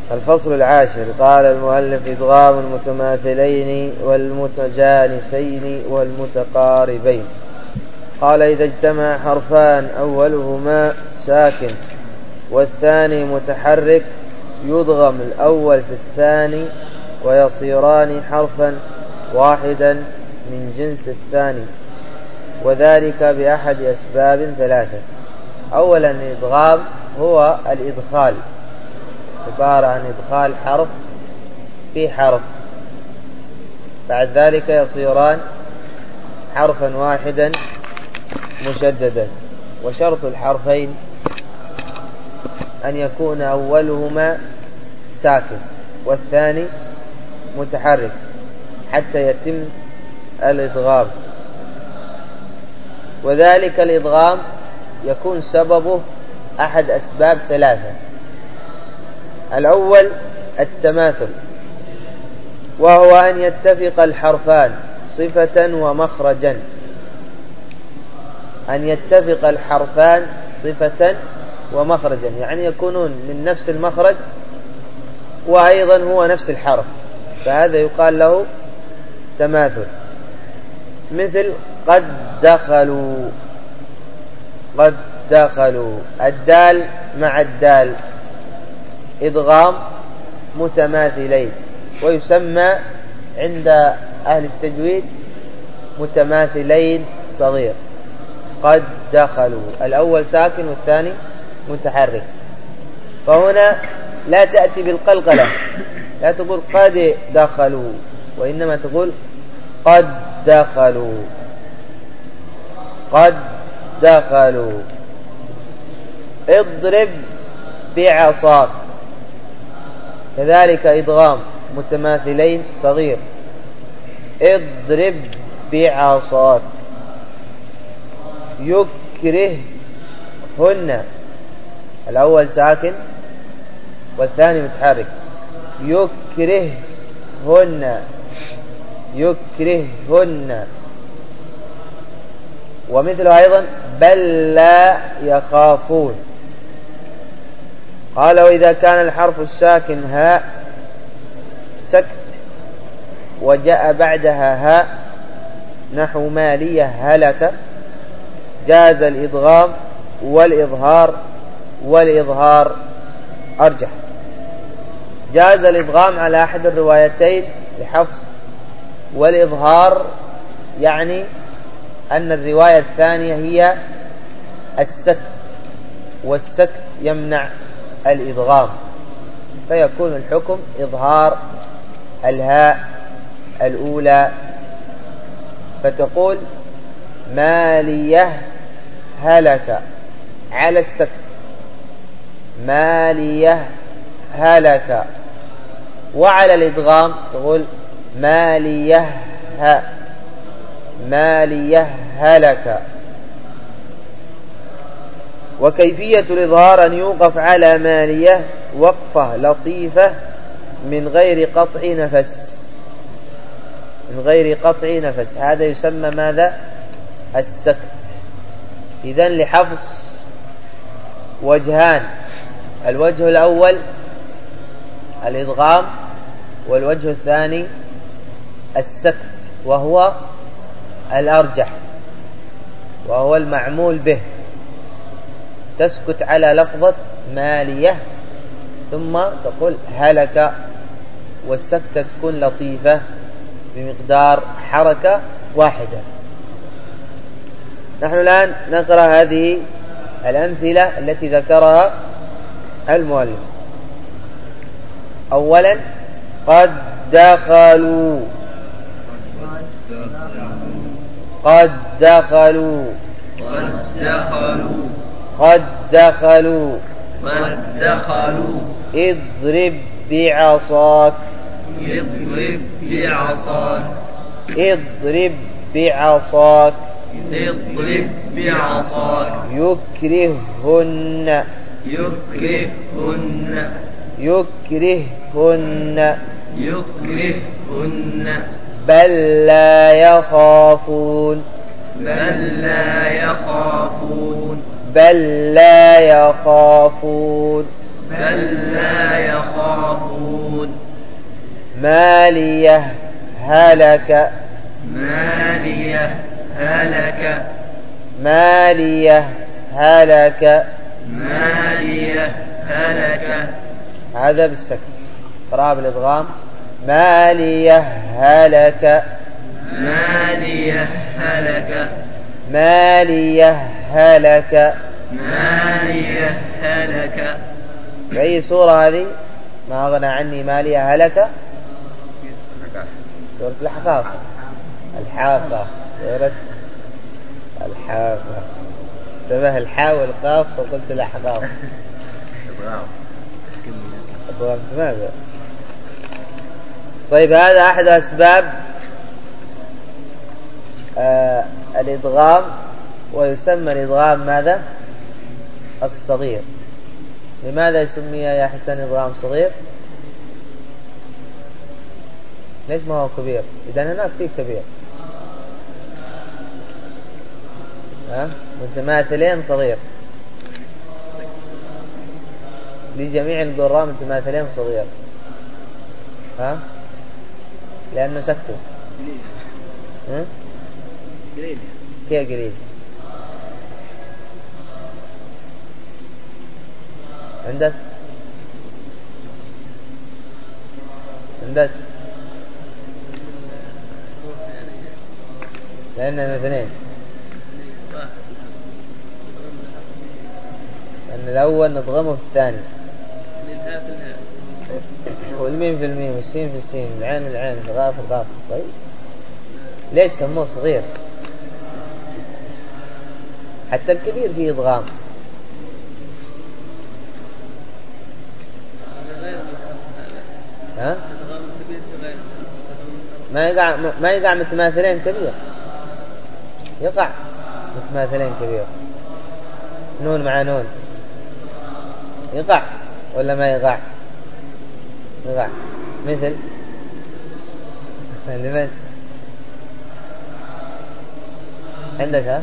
الفصل العاشر. قال المؤلف: إدغام المتماثلين والمتجانسين والمتقاربين. قال: إذا اجتمع حرفان أولهما ساكن والثاني متحرك يدغم الأول في الثاني ويصيران حرفا واحدا من جنس الثاني، وذلك بأحد أسباب ثلاثة. أولا، الإدغام هو الإدخال، عبارة عن إدخال حرف في حرف، بعد ذلك يصيران حرفا واحدا مشددا. وشرط الحرفين أن يكون أولهما ساكن والثاني متحرك حتى يتم الإدغام. وذلك الإدغام يكون سببه أحد أسباب ثلاثة. الأول التماثل، وهو أن يتفق الحرفان صفة ومخرجا، أن يتفق الحرفان صفة ومخرجا، يعني يكونون من نفس المخرج وأيضا هو نفس الحرف، فهذا يقال له تماثل. مثل قد دخلوا، قد دخلوا، الدال مع الدال إدغام متماثلين، ويسمى عند أهل التجويد متماثلين صغير. قد دخلوا، الأول ساكن والثاني متحرك، فهنا لا تأتي بالقلقلة، لا تقول قد دخلوا، وإنما تقول قد دخلوا، قد دخلوا. اضرب بعصاك، كذلك إدغام متماثلين صغير، اضرب بعصاك. يكرههن، الأول ساكن والثاني متحرك، يكرههن، يكرههن. ومثله أيضا بل لا يخافون. قال: وإذا كان الحرف الساكن هاء سكت وجاء بعدها هاء نحو مالية هلك، جاز الإدغام والإظهار، والإظهار أرجح. جاز الإدغام على أحد الروايتين لحفص، والإظهار يعني أن الرواية الثانية هي السكت، والسكت يمنع الإدغام، فيكون الحكم إظهار الهاء الأولى، فتقول مالية هلك على السكت، مالية هلك. وعلى الإدغام تقول مالية مالية هلك. وكيفية الإظهار أن يوقف على مالية وقفة لطيفة من غير قطع نفس، من غير قطع نفس، هذا يسمى ماذا؟ السكت. إذن لحفص وجهان: الوجه الأول الإدغام، والوجه الثاني السكت، وهو الأرجح وهو المعمول به. تسكت على لفظة مالية ثم تقول هلك، والسكتة تكون لطيفة بمقدار حركة واحدة. نحن الآن نقرأ هذه الأمثلة التي ذكرها المؤلف. أولا قد دخلوا، قد دخلوا، قد دخلوا، قد دخلوا، قد دخلوا. اضرب بعصاك، اضرب بعصاك، اضرب بعصاك. اضرب بعصاك. يكرههن، يكرههن، يكرههن. يكرههن. بل لا يخافون، بل لا يخافون، بل لا يخافون. بل لا يخافون. يخافون مالية هلك مالية هلك مالية هلك مالية هلك. هذا بالسكن. قراءة بالإدغام. مالية هلك مالية هلك مالية هلك. مالية هلك. بأي سورة هذه؟ ما أغنى عني مالية هلك. سورة الأحقاف. الحافة. سورة الحافة. اشتبه الحاء والقاف فقلت الأحقاف. ماذا؟ طيب هذا أحد أسباب الإدغام، ويسمى الإدغام ماذا؟ الصغير. لماذا يسمي يا حسن إدغام صغير؟ ليش ما هو كبير؟ إذا هناك فيه كبير. متماثلين صغير. لجميع القراء متماثلين صغير. لأنه سكتوا. كيف قليل؟ عندك لأننا اثنين، لأن الأول نضغمه في الثاني، والميم في الميم والسين في السين والعين في العين والغاء في الغاء. طيب ليش سموه صغير؟ حتى الكبير فيه إدغام. ما يقع متماثلين كبير. يقع متماثلين كبير. نون مع نون يقع ولا ما يقع؟ يقع. مثل لمن عندك؟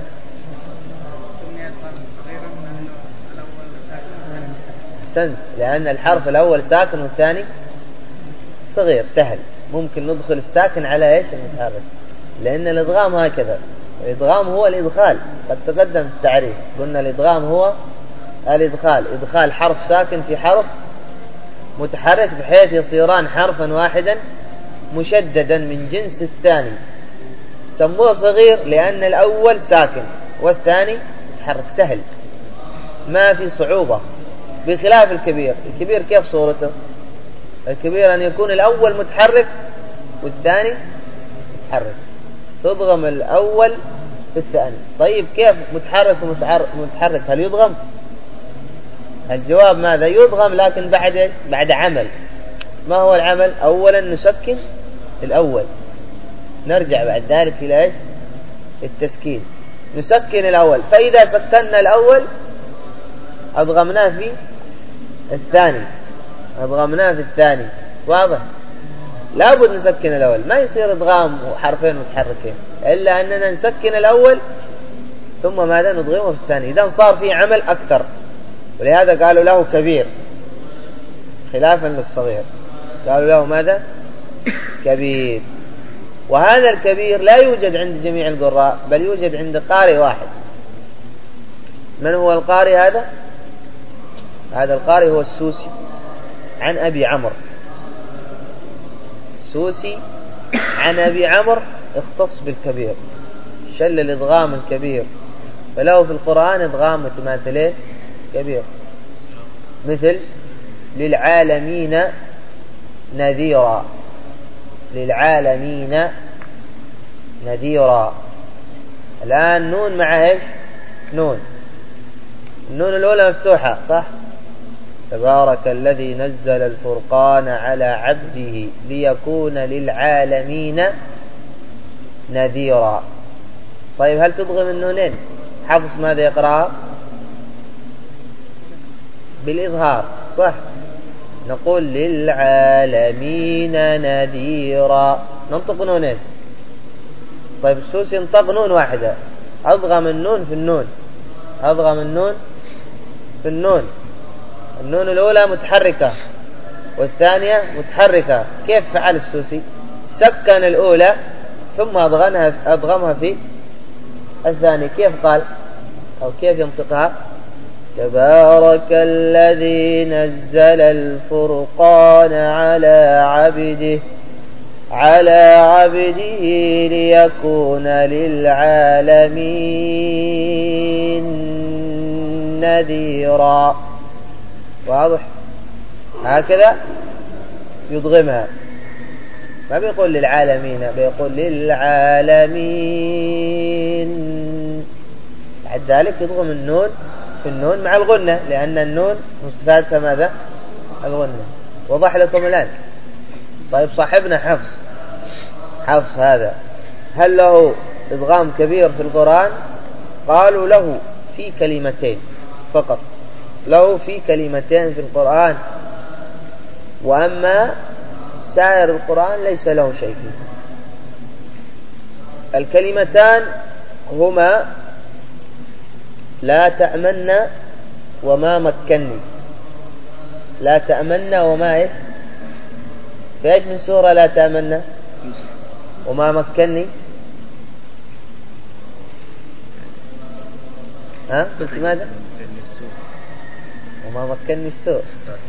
أحسنت، لأن الحرف الأول ساكن والثاني صغير سهل، ممكن ندخل الساكن على إيش؟ المتحرك. لأن الإدغام هكذا، الإدغام هو الإدخال. قد تقدم في التعريف قلنا الإدغام هو الإدخال، إدخال حرف ساكن في حرف متحرك بحيث يصيران حرفا واحدا مشددا من جنس الثاني. سموه صغير لأن الأول ساكن والثاني متحرك سهل، ما في صعوبة، بخلاف الكبير. الكبير كيف صورته؟ الكبير أن يكون الأول متحرك والثاني متحرك، تضغم الأول في الثاني. طيب كيف متحرك ومتحرك هل يضغم؟ الجواب ماذا؟ يضغم، لكن بعد إيش؟ بعد عمل. ما هو العمل؟ أولا نسكن الأول، نرجع بعد ذلك إلى إيش؟ التسكين. نسكن الأول، فإذا سكننا الأول أضغمناه في الثاني، أضغمناه في الثاني. واضح؟ لابد نسكن الأول، ما يصير إضغام وحرفين متحركين، إلا أننا نسكن الأول ثم ماذا؟ نضغمه في الثاني. إذا صار فيه عمل أكثر، ولهذا قالوا له كبير خلافا للصغير، قالوا له ماذا؟ كبير. وهذا الكبير لا يوجد عند جميع القراء، بل يوجد عند قارئ واحد. من هو القارئ هذا؟ هذا القارئ هو السوسي عن أبي عمرو. السوسي عن أبي عمرو اختص بالكبير، شل الإدغام الكبير، فله في القرآن إدغام متماثلين كبير، مثل للعالمين نذيرا. للعالمين نذيرا. الآن نون مع إيش؟ نون. النون الأولى مفتوحة صح؟ تبارك الذي نزل الفرقان على عبده ليكون للعالمين نذيرا. طيب هل تضغم النونين؟ حفص ماذا يقرأها؟ بالإظهار صح؟ نقول للعالمين نذيرا، ننطق نونين. طيب السوسي ينطق نون واحدة، أضغم النون في النون، أضغم النون في النون. النون الأولى متحركة والثانية متحركة. كيف فعل السوسي؟ سكن الأولى ثم أضغمها في الثانية. كيف قال أو كيف ينطقها؟ تبارك الذي نزل الفرقان على عبده ليكون للعالمين نذيرا. واضح؟ هكذا يضغمها، ما بيقول للعالمين، بيقول للعالمين. بعد ذلك يضغم النون في النون مع الغنة، لأن النون من صفاتها ماذا؟ الغنة. وضح لكم الآن. طيب صاحبنا حفص هذا هل له إضغام كبير في القرآن؟ قالوا له في كلمتين فقط، له في كلمتين في القرآن، وأما سائر القرآن ليس له شيء فيه. الكلمتان هما لا تأمن وما مكني. لا تأمن وما إيش؟ فإيش من سورة لا تأمن وما مكني؟ ها؟ قلت ماذا؟ وما مكني السوء.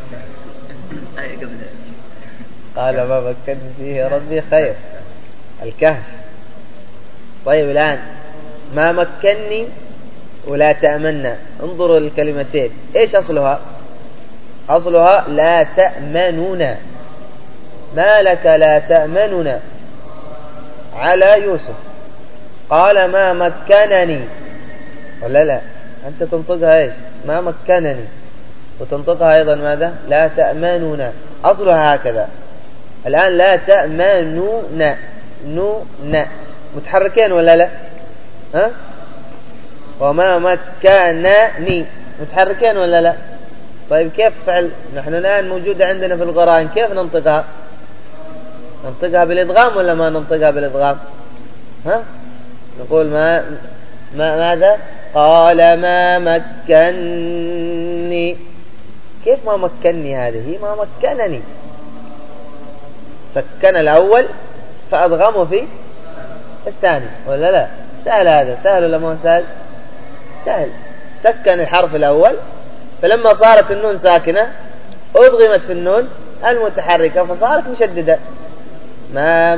قال ما مكني فيه ربي خير. الكهف. طيب الآن ما مكني ولا تأمنا، انظروا الكلمتين ايش أصلها؟ أصلها لا تأمنون. ما لك لا تأمننا على يوسف؟ قال ما مكنني، ولا لا؟ أنت تنطقها ايش؟ ما مكنني، وتنطقها أيضا ماذا؟ لا تأمنون. أصلها هكذا. الآن لا تأمنون نون متحركين ولا لا؟ ها؟ وما مكنني متحركين ولا لا؟ طيب كيف فعل؟ نحن الآن موجودة عندنا في القرآن، كيف ننطقها؟ ننطقها بالإدغام ولا ما ننطقها بالإدغام؟ ها؟ نقول ماذا؟ قال ما مكنني. كيف ما مكنني؟ هذه ما مكنني. سكن الأول فأضغمه في الثاني ولا لا؟ سهل هذا، سهل ولا ما سهل؟ سهل. سكن الحرف الأول، فلما صارت النون ساكنة أضغمت في النون المتحركة فصارت مشددة. ما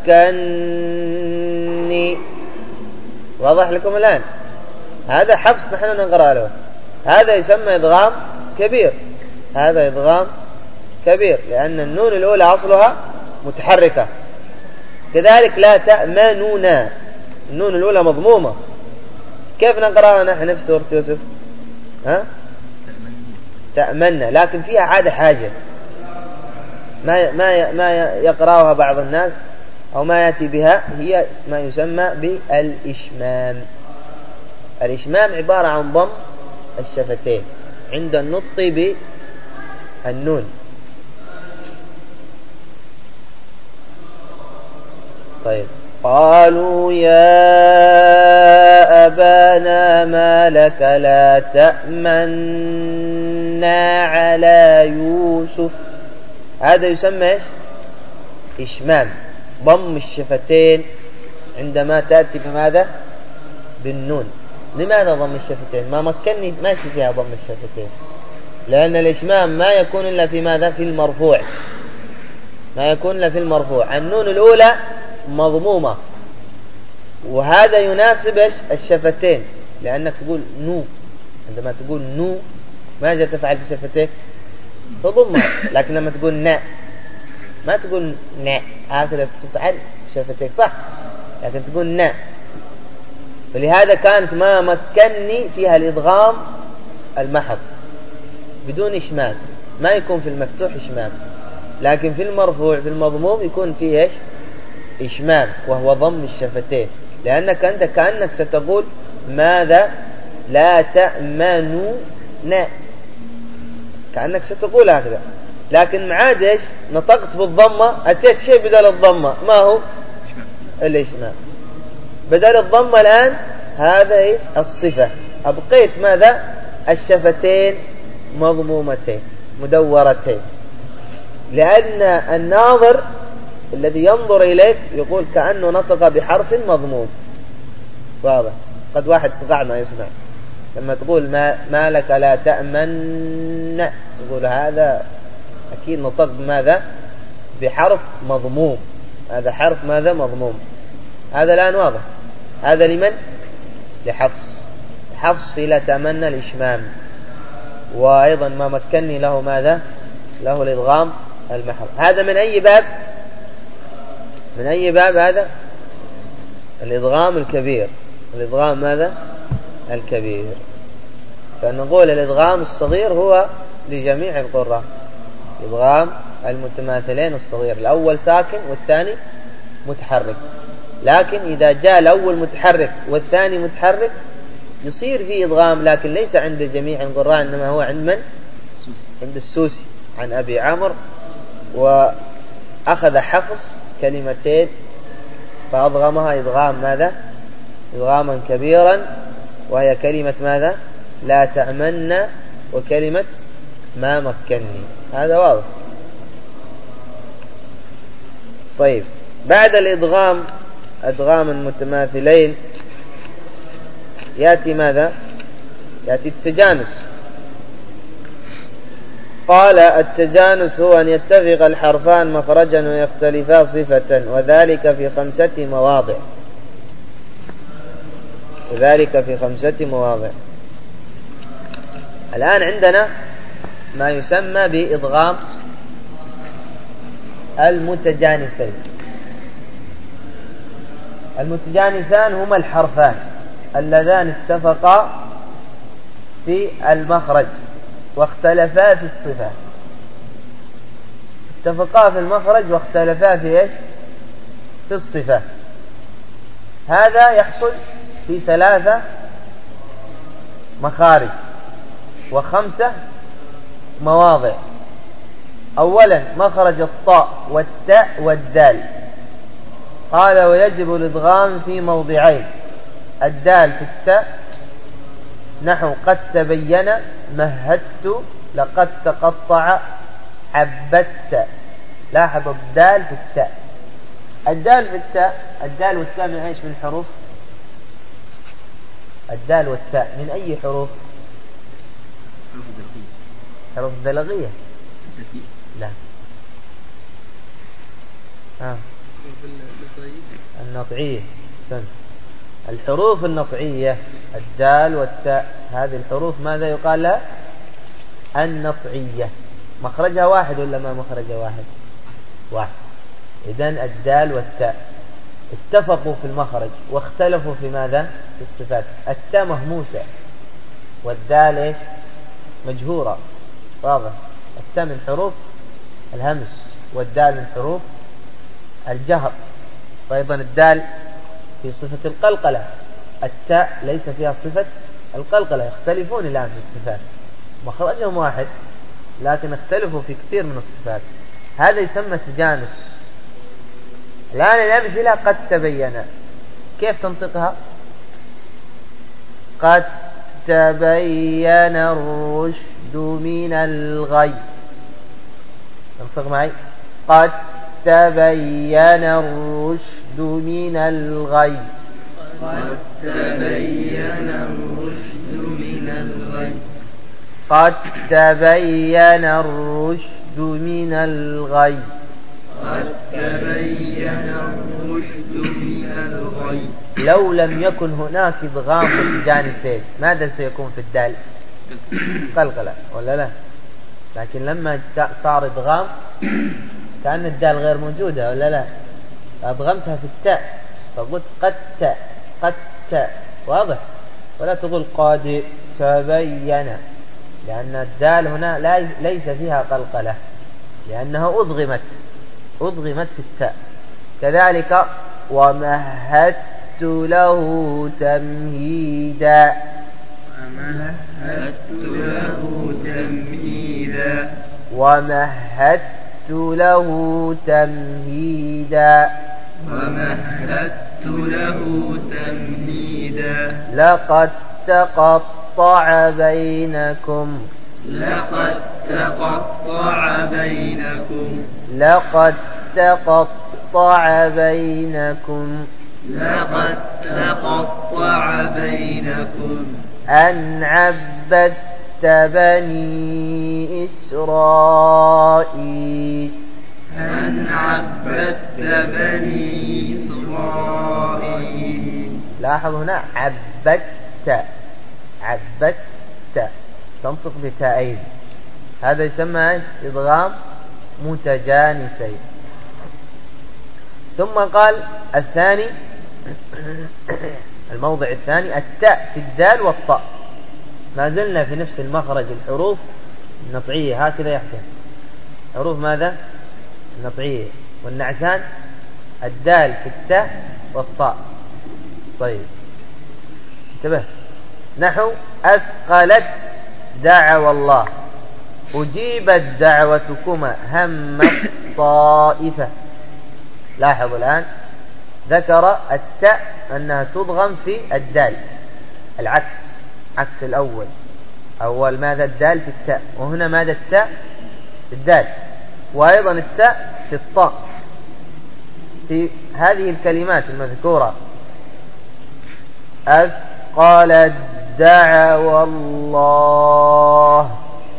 مكنني. واضح لكم الآن؟ هذا حفص نحن نقرأ له. هذا يسمى إدغام كبير. هذا إدغام كبير لأن النون الأولى أصلها متحركة. كذلك لا تأمنون، النون الأولى مضمومة. كيف نقرأها نحن في سورة يوسف؟ ها؟ تأمنا، لكن فيها عادة حاجة ما يقرأها بعض الناس أو ما يأتي بها، هي ما يسمى بالإشمام. الإشمام عبارة عن ضم الشفتين عند النطق بالنون. طيب قالوا يا أبانا ما لك لا تأمنا على يوسف. هذا يسمى إيش؟ إشمام، ضم الشفتين عندما تأتي بماذا؟ بالنون. لماذا ضم الشفتين؟ ما مكنني ماشي فيها ضم الشفتين، لأن الإشمام ما يكون إلا في ماذا؟ في المرفوع. ما يكون إلا في المرفوع. النون الأولى مضمومة، وهذا يناسب الشفتين، لأنك تقول نو. عندما تقول نو ماذا تفعل بشفتيك؟ تضمها. لكن لما تقول نا ما تقول نا، هكذا تفعل بشفتيك صح، لكن تقول نا. فلهذا كانت ما مكنني فيها الإدغام المحض بدون إشمام. ما يكون في المفتوح إشمام، لكن في المرفوع في المضموم يكون فيه إيش؟ إشمام، وهو ضم الشفتين. لأنك أنت كأنك ستقول ماذا؟ لا تأمنون، كأنك ستقول هكذا، لكن معاد إيش؟ نطقت بالضمة، أتيت شيء بدل الضمة. ما هو؟ الإشمام. بدل الضمة الآن هذا إيش؟ الصفة. أبقيت ماذا؟ الشفتين مضمومتين مدورتين. لأن الناظر الذي ينظر إليك يقول كأنه نطق بحرف مضموم. واضح؟ قد واحد قطع ما يسمع لما تقول ما لك لا تأمن، يقول هذا أكيد نطق بماذا؟ بحرف مضموم. هذا حرف ماذا؟ مضموم. هذا الآن واضح. هذا لمن؟ لحفص. حفص في لا تأمن الإشمام. وأيضا ما مكني له ماذا؟ له الإدغام المحض. هذا من أي باب؟ من أي باب هذا؟ الإدغام الكبير. الإدغام ماذا؟ الكبير. فنقول الإدغام الصغير هو لجميع القراء. إدغام المتماثلين الصغير، الأول ساكن والثاني متحرك. لكن إذا جاء الأول متحرك والثاني متحرك يصير فيه إدغام، لكن ليس عند جميع القراء، إنما هو عند من؟ عند السوسي عن أبي عمرو. وأخذ حفص كلمتين فأضغمها إدغام ماذا؟ إدغاما كبيرا، وهي كلمة ماذا؟ لا تأمن، وكلمة ما مكني. هذا واضح. طيب، بعد الإدغام أدغام المتماثلين يأتي ماذا؟ يأتي التجانس. قال التجانس هو أن يتفق الحرفان مخرجا ويختلفا صفة، وذلك في 5 مواضع. وذلك في 5 مواضع. الآن عندنا ما يسمى بإدغام المتجانسين. المتجانسان هما الحرفان اللذان اتفقا في المخرج واختلفا في الصفة. اتفقا في المخرج واختلفا في ايش؟ في الصفة. هذا يحصل في 3 مخارج و5 مواضع. أولا مخرج الطاء والتاء والدال. قال ويجب الإدغام في موضعين: الدال في التاء نحو قد تبين مهدت لقد تقطع حبت. لاحظ الدال في التاء. الدال في التاء، الدال والتاء من ايش؟ من حروف الدال والتاء من أي حروف؟ حروف الدلغية. لا. النطعية. الحروف النطعية الدال والتاء، هذه الحروف ماذا يقال لها؟ النطعية. مخرجها واحد ولا ما مخرجها واحد؟ واحد. إذن الدال والتاء اتفقوا في المخرج واختلفوا في ماذا؟ في الصفات. التاء مهموسة والدال ايش؟ مجهورة. واضح؟ التاء من حروف الهمس والدال من حروف الجهر. وأيضا الدال في صفة القلقلة، التاء ليس فيها صفة القلقلة. يختلفون الآن في الصفات، مخرجهم واحد لكن اختلفوا في كثير من الصفات. هذا يسمى تجانس. الآن الأمثلة: قد تبين. كيف تنطقها؟ قد تبين الرشد من الغي. انطق معي: قد تبين الرشد من الغي. قد تبين الرشد من الغي. قد تبين الرشد من الغي. قد تبين الرشد من الغي. لو لم يكن هناك إدغام متجانسين ماذا سيكون في الدال؟ قلقلة ولا لا؟ لكن لما صار إدغام كأن الدال غير موجودة ولا لا؟ أدغمتها في التاء فقلت قد تاء قد تاء. واضح؟ ولا تقول قد تبين، لأن الدال هنا ليس فيها قلقلة لأنها أضغمت في التاء. كذلك ومهدت له تمهيدا. ومهدت له تمهيدا. ومهدت له تمهيدا. ومهدت له تمهيدا. لقد تقطع بينكم. لقد تقطع بينكم لقد تقطع بينكم لقد تقطع بينكم أن عبدت بني إسرائيل أن عبدت بني إسرائيل. لاحظ هنا عبدت تنطق بتائين، هذا يسمى إدغام متجانسين. ثم قال الثاني الموضع الثاني التاء في الدال والطاء، ما زلنا في نفس المخرج، الحروف النطعية هكذا يحكم. حروف ماذا؟ النطعية والنعسان، الدال في التاء والطاء. طيب انتبه، نحو أثقلت دعوى الله، أجيبت دعوتكما هم الطائفة. لاحظ الآن ذكر التاء أنها تضغم في الدال، العكس، عكس الأول. أول ماذا؟ الدال في التاء، وهنا ماذا؟ التاء في الدال، وأيضا التاء في الطاء في هذه الكلمات المذكورة. أثقلت دعوى الله،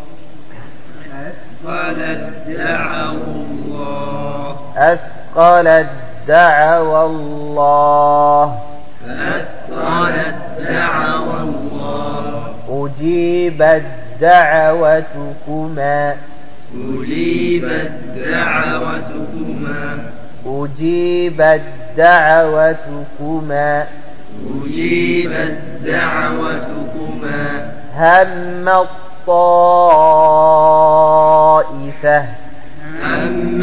أثقلت دعوى الله، أثقلت دعوى الله، أثقلت دعوى الله، أجيبت دعوتكما، أجيبت دعوتكما، أجيبت دعوتكما، أجيبت دعوتكما، هم الطائفة، هم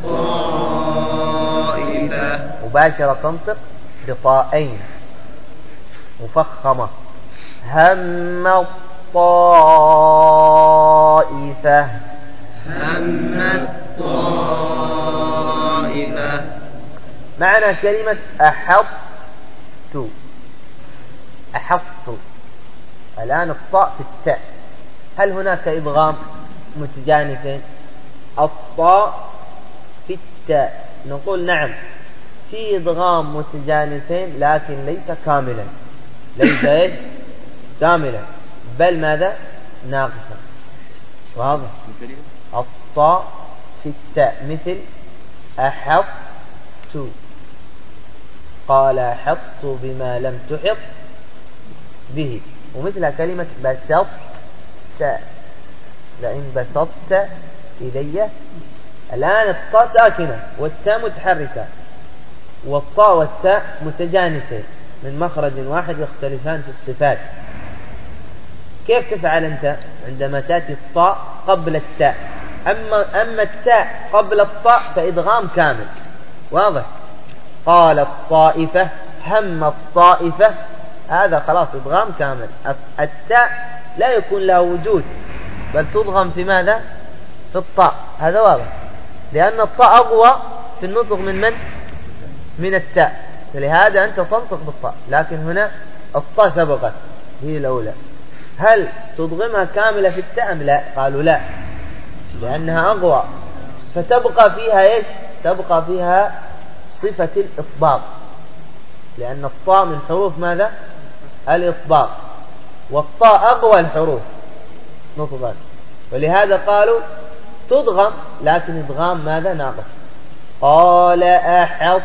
الطائفة. مباشرة تنطق بطائين مفخمة، هم الطائفة، هم الطائفة. معنى كلمة أحط، أحط. الآن الطاء في التاء، هل هناك إدغام متجانسين؟ الطاء في التاء، نقول نعم في إدغام متجانسين، لكن ليس كاملا، ليس إيش؟ كاملا، بل ماذا؟ ناقصا. واضح؟ الطاء في التاء مثل أحط، قال أحط بما لم تحط به، ومثل كلمة بسطت، لئن بسطت إلي. الآن الطاء ساكنة والتاء متحركة، والطاء والتاء متجانسين من مخرج واحد، يختلفان في الصفات. كيف تفعل أنت عندما تأتي الطاء قبل التاء؟ أما التاء قبل الطاء فإدغام كامل، واضح؟ قال الطائفة، هم الطائفة، هذا خلاص إدغام كامل. التاء لا يكون لها وجود، بل تضغم في ماذا؟ في الطاء، هذا واضح، لأن الطاء أقوى في النطق من التاء، فلهذا أنت تنطق بالطاء. لكن هنا الطاء سبقت، هي الأولى. هل تضغمها كاملة في التاء أم لا؟ قالوا لا، لأنها أقوى، فتبقى فيها إيش؟ تبقى فيها صفة الإطباق، لأن الطاء من حروف ماذا؟ الإطباق، والطاء أقوى الحروف نطقا، ولهذا قالوا تضغم، لكن إدغام ماذا؟ ناقص. قال أحط،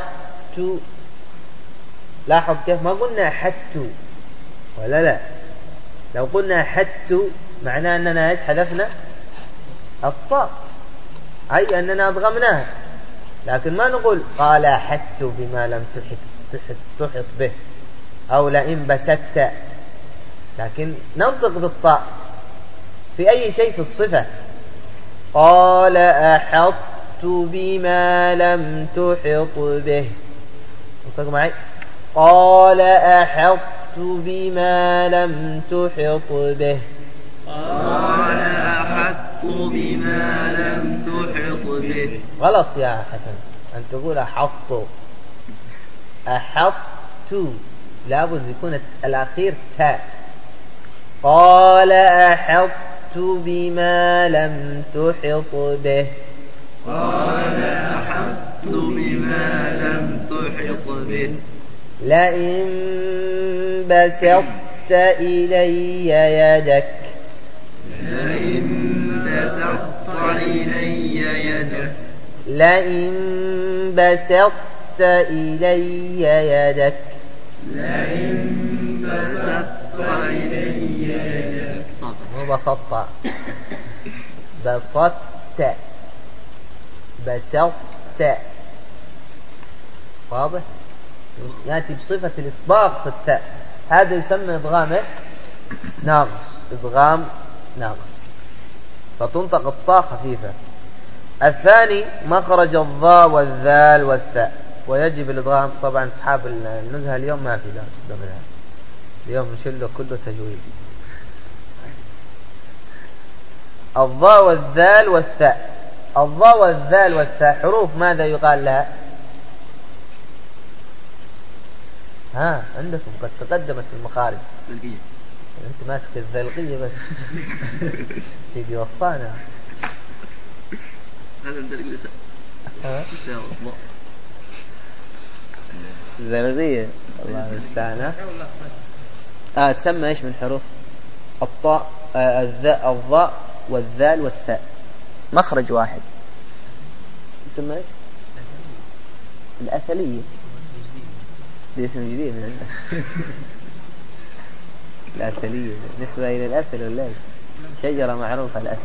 لاحظ كيف ما قلنا أحدت، ولا لا؟ لو قلنا أحدت معناه أننا إيش؟ حذفنا الطاء، أي أننا أضغمناها، لكن ما نقول قال أحدت بما لم تحط به، أو لئن بسدت، لكن ننطق بالطاء في أي شيء في الصفة. قال أحطت بما لم تحط به، انطق معي، قال أحطت بما لم تحط به، قال أحطت بما لم تحط به. غلط يا حسن أن تقول أحط، أحطت لابد يكون الأخير تاء. قال أحطت بما لم تحط به. قال أحطت بما لم تحط به. لئن بسطت إلي يدك. لئن بسطت إلي يدك. لئن بسطت إلي يدك. لئن بسطت إلي يدك. مو بسطت، بسطت، بسطت. واضح؟ يأتي بصفة الإصباغ في التاء، هذا يسمى إدغام ناقص، إدغام ناقص، فتنطق الطاء خفيفة. الثاني مخرج الضاء والذال والثاء، ويجب الإدغام. طبعا أصحاب النزهة اليوم ما في لا، اليوم نشله كله تجويد. الضاء والذال والثاء. الضاء والذال والثاء حروف ماذا يقال لها؟ ها عندكم قد تقدمت المخارج. ذلقية. انت ماسك الذلقية بس. تيجي وصانا. هذا الذلقية. الذلقية الله المستعان. تسمى ايش من حروف؟ الطاء، الضاء والذال والثاء، مخرج واحد. يسمى ايش؟ الأثلية. دي اسم جديد من عندك. الأثلية نسبة إلى الأثل ولا ايش؟ شجرة معروفة الأثل.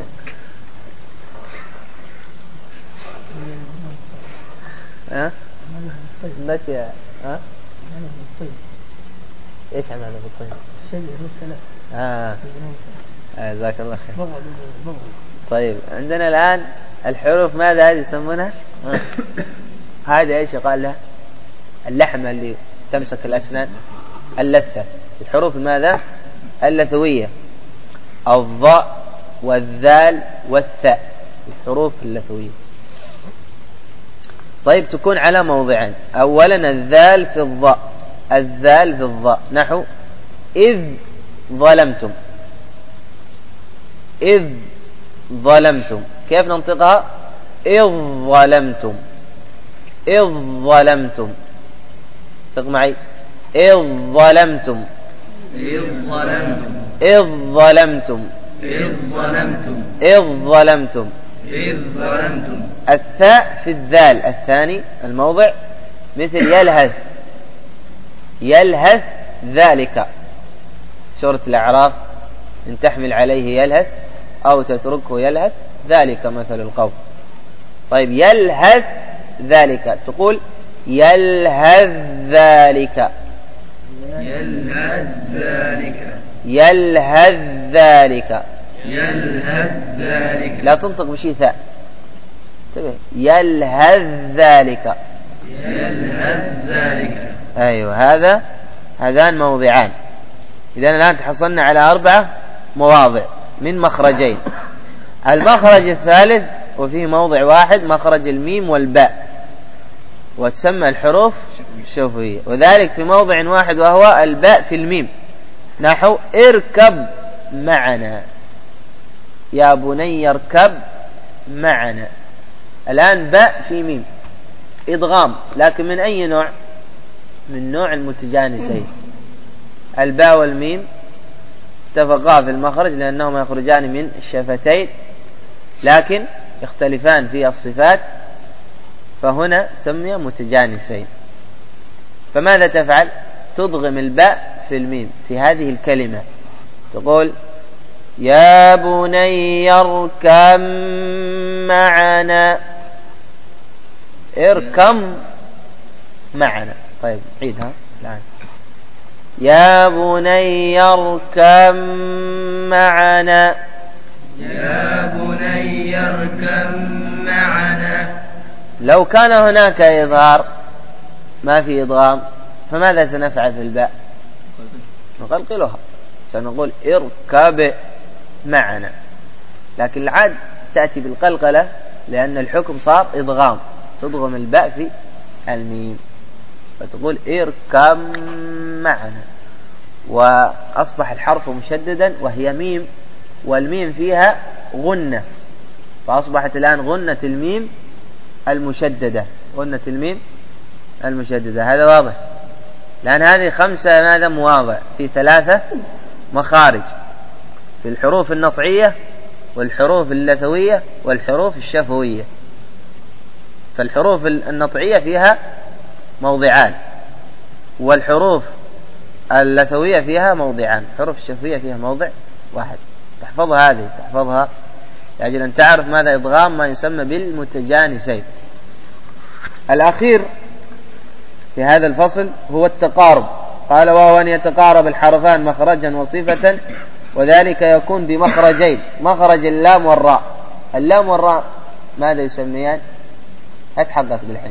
ها؟ بس يا ها؟ ايش عملنا بالطين؟ الشجر والثلاث. جزاك الله خير. طيب عندنا الآن الحروف ماذا هذه يسمونها؟ هذا ايش يقال لها؟ اللحمة اللي تمسك الأسنان، اللثة. الحروف ماذا؟ اللثوية، الضاء والذال والثاء، الحروف اللثوية. طيب تكون على موضعين. أولا الذال في الضاء، الذال في الضاء، نحو إذ ظلمتم. إذ ظلمتم، كيف ننطقها؟ إذ ظلمتم، إذ ظلمتم. انطق معي. إذ ظلمتم، إذ ظلمتم، إذ ظلمتم، إذ ظلمتم، إذ ظلمتم. إذ ظلمتم. الثاء في الذال الثاني الموضع، مثل يلهث، يلهث ذلك. سورة الأعراف، إن تحمل عليه يلهث أو تتركه يلهث ذلك مثل القوم. طيب يلهث ذلك، تقول يلهث ذلك، يلهث ذلك، يلهث ذلك، يلهث ذلك. لا تنطق بشي ثاء، انتبه. يلهث ذلك، يلهث ذلك. أيوة، هذان موضعان. إذن الآن تحصلنا على 4 مواضع من مخرجين. المخرج الثالث وفيه موضع واحد، مخرج الميم والباء، وتسمى الحروف الشفوية، وذلك في موضع واحد وهو الباء في الميم، نحو اركب معنا، يا بني اركب معنا. الآن باء في ميم، إدغام، لكن من أي نوع؟ من نوع المتجانسين. الباء والميم اتفقا في المخرج لأنهما يخرجان من الشفتين، لكن يختلفان في الصفات، فهنا سمي متجانسين. فماذا تفعل؟ تضغم الباء في الميم في هذه الكلمة، تقول يا بني اركم معنا، اركم معنا. طيب عيدها الآن. يا بني اركم معنا، يا بني اركب معنا. لو كان هناك إظهار ما في إضغام، فماذا سنفعل في الباء؟ نقلقلها، سنقول اركب معنا، لكن العاد تأتي بالقلقلة لأن الحكم صار إضغام، تضغم الباء في الميم، فتقول اركب معنا، وأصبح الحرف مشددا وهي ميم والميم فيها غنة، فأصبحت الآن غنة الميم المشددة، غنة الميم المشددة. هذا واضح، لأن هذه 5 ماذا مواضع في 3 مخارج، في الحروف النطعية والحروف اللثوية والحروف الشفوية. فالحروف النطعية فيها موضعان، والحروف اللثوية فيها موضعان، الحروف الشفوية فيها موضع واحد. تحفظها هذه، تحفظها لأجل أن تعرف ماذا إدغام ما يسمى بالمتجانسين. الأخير في هذا الفصل هو التقارب. قال: وهو أن يتقارب الحرفان مخرجا وصفة، وذلك يكون بمخرجين: مخرج اللام والراء. اللام والراء ماذا يسميان؟ هات حقك بالحين.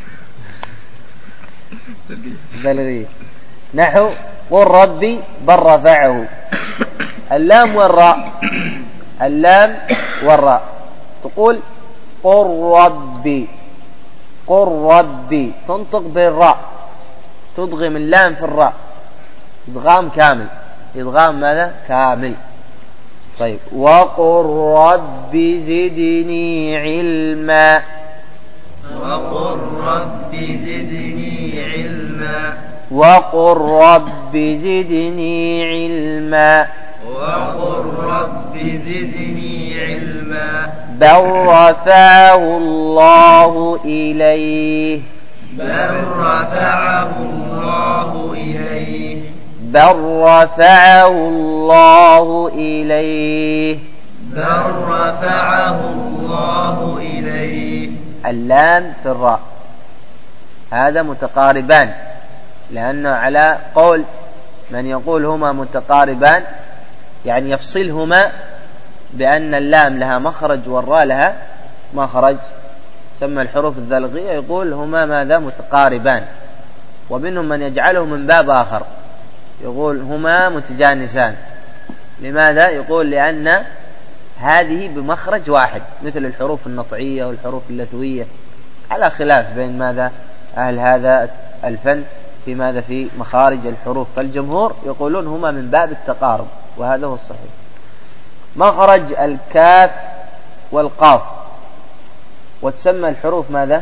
بلغي. نحو قل ربي بل رفعه. اللام والراء، اللام والراء تقول قل ربي، قل ربي، تنطق بالراء، تدغم اللام في الراء إدغام كامل، إدغام ماذا؟ كامل. طيب، وقل رب زدني علما، وقل رب زدني علما، وقل رب زدني علما، وقل رب زدني علما، بل رفعه الله إليه، بل رفعه الله إليه، بل رفعه الله إليه، بل رفعه الله إليه. اللام في الراء، هذا متقاربان، لأنه على قول من يقول هما متقاربان يعني يفصلهما بأن اللام لها مخرج والراء لها مخرج، سمى الحروف الزلغية يقول هما ماذا؟ متقاربان. ومنهم من يجعله من باب آخر يقول هما متجانسان. لماذا؟ يقول لأن هذه بمخرج واحد، مثل الحروف النطعية والحروف اللثوية، على خلاف بين ماذا أهل هذا الفن في ماذا في مخارج الحروف. فالجمهور يقولون هما من باب التقارب، وهذا هو الصحيح. مخرج الكاف والقاف، وتسمى الحروف ماذا؟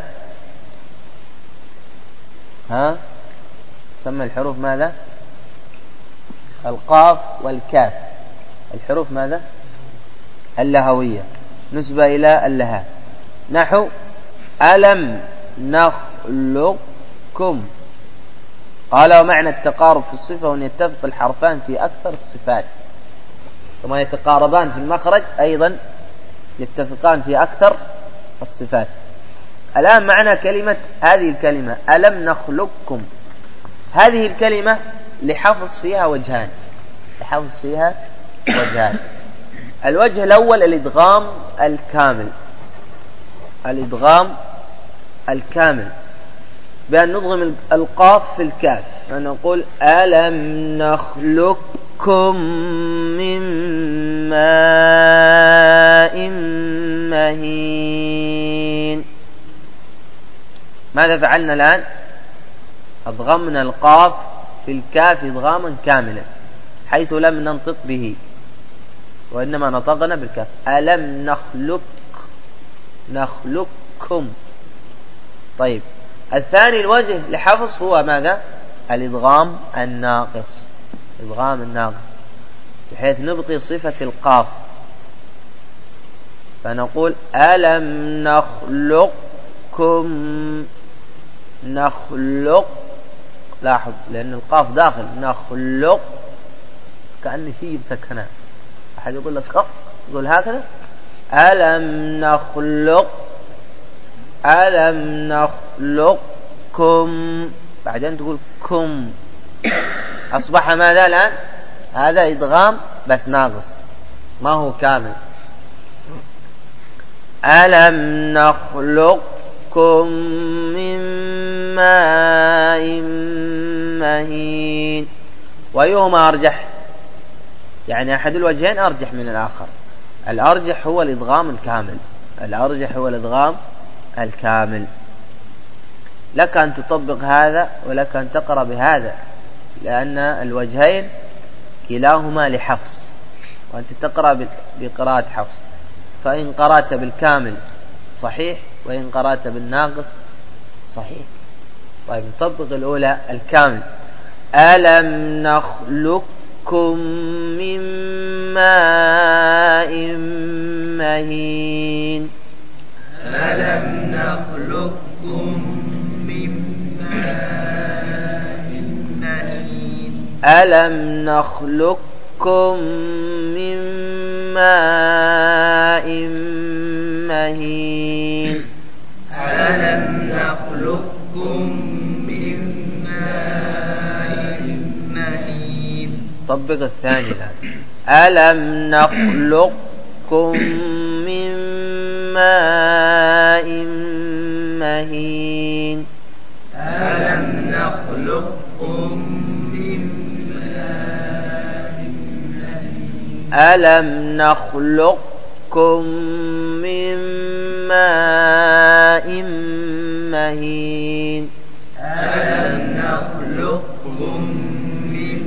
تسمى الحروف ماذا؟ القاف والكاف، الحروف ماذا؟ اللهوية، نسبة إلى اللهاء. نحو ألم نخلقكم. قال: ومعنى التقارب في الصفة أن يتفق الحرفان في أكثر الصفات، كما يتقاربان في المخرج أيضا يتفقان في أكثر الصفات. الآن معنى كلمة، هذه الكلمة ألم نخلقكم، هذه الكلمة لحفظ فيها وجهان، لحفظ فيها وجهان. الوجه الأول الإدغام الكامل، الإدغام الكامل بأن نضغم القاف في الكاف، فنقول ألم نخلقكم من ماء مهين. ماذا فعلنا الآن؟ أضغمنا القاف في الكاف إضغاما كاملا، حيث لم ننطق به، وإنما نطقنا بالكاف. ألم نخلقكم. طيب، الثاني الوجه لحفظ هو ماذا؟ الإدغام الناقص، إدغام الناقص، بحيث نبقي صفة القاف، فنقول ألم نخلقكم، نخلق، لاحظ لأن القاف داخل، نخلق كأن فيه بسكنة. أحد يقول لك خف، يقول هكذا ألم نخلق، ألم نخلقكم، بعدين تقول كم. أصبح ماذا الآن؟ هذا إدغام بس ناقص، ما هو كامل. ألم نخلقكم من ماء مهين. وأيهما أرجح؟ يعني أحد الوجهين أرجح من الآخر. الأرجح هو الإدغام الكامل، الأرجح هو الإدغام الكامل. لك أن تطبق هذا ولك أن تقرأ بهذا، لأن الوجهين كلاهما لحفظ، وأنت تقرأ بقراءة حفص، فإن قرأت بالكامل صحيح، وإن قرأت بالناقص صحيح. طيب نطبق الأولى الكامل. ألم نخلقكم من ماء مهين. ألم نخلقكم من ماء مهين. ألم نخلقكم من ماء مهين. ألم نخلقكم من ماء مهين. طبق الثاني الآن. ألم نخلقكم من ماء مهين. ألم نخلقكم من ماء مهين. ألم نخلقكم من ماء مهين. ألم نخلقكم من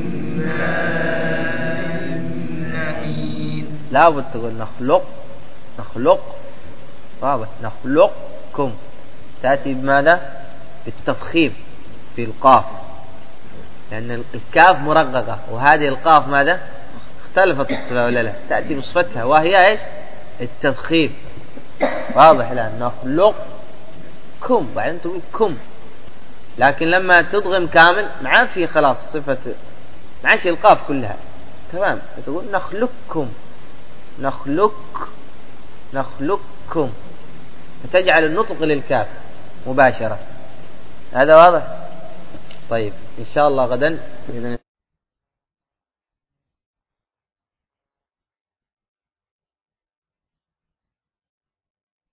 ماء مهين. لابد تقول نخلق واضح. نخلقكم تأتي بماذا؟ بالتفخيم في القاف، لأن الكاف مرققة، وهذه القاف ماذا؟ اختلفت الصفة ولا لا؟ تأتي بصفتها وهي ايش؟ التفخيم. واضح الآن. نخلقكم بعدين تقول كم، لكن لما تضغم كامل ما في خلاص صفة، ما عادش القاف كلها تمام، تقول نخلقكم، فتجعل النطق للكاف مباشرة. هذا واضح؟ طيب إن شاء الله غدا